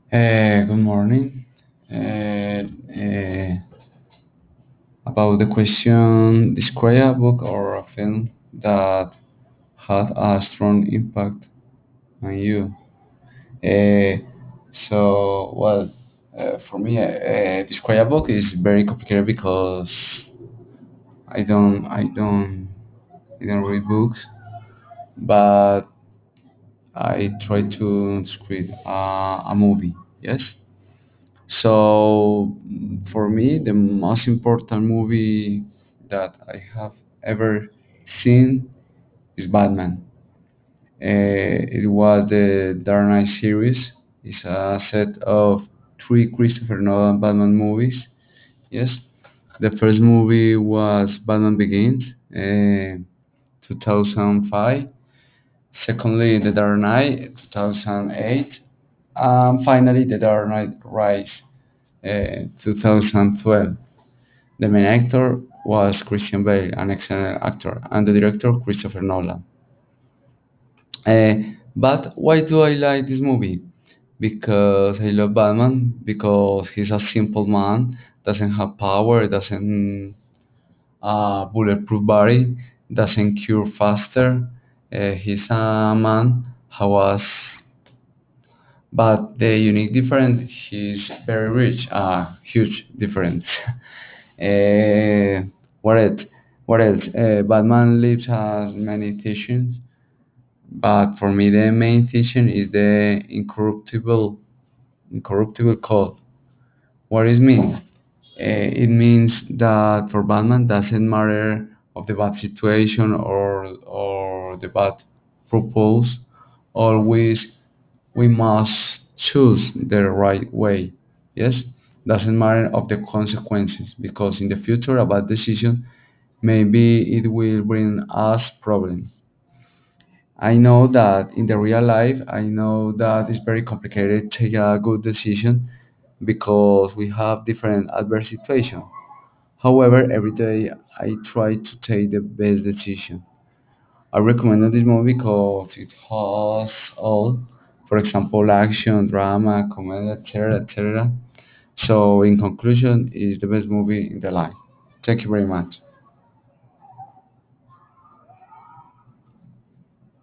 Good morning. Uh, uh, about the question, describe a book or a film that had a strong impact on you. Uh, for me, describe a book is very complicated because I don't read books, but I try to describe a movie. Yes. For me, the most important movie that I have ever seen is Batman. It was the Dark Knight series. It's a set of three Christopher Nolan Batman movies. Yes, the first movie was Batman Begins, 2005. Secondly, The Dark Knight, 2008. Finally, The Dark Knight Rise, 2012. The main actor was Christian Bale, an excellent actor, and the director Christopher Nolan. Uh, but why do I like this movie? Because I love Batman, because he's a simple man, doesn't have power, doesn't bulletproof body, doesn't cure faster. He's a man who was, but the unique difference, he's very rich, a huge difference. Uh, what else? What else? Batman lives has many themes, but for me the main theme is the incorruptible code. What it means? It means that for Batman doesn't matter of the bad situation or the bad purpose. Always we must choose the right way. Yes, doesn't matter of the consequences because in the future a bad decision maybe it will bring us problem. I know that in the real life, I know that it's very complicated to take a good decision because we have different adverse situations. However, every day I try to take the best decision. I recommend this movie because it has all, for example, action, drama, comedy, etc., etc. So, in conclusion, it's the best movie in the life. Thank you very much.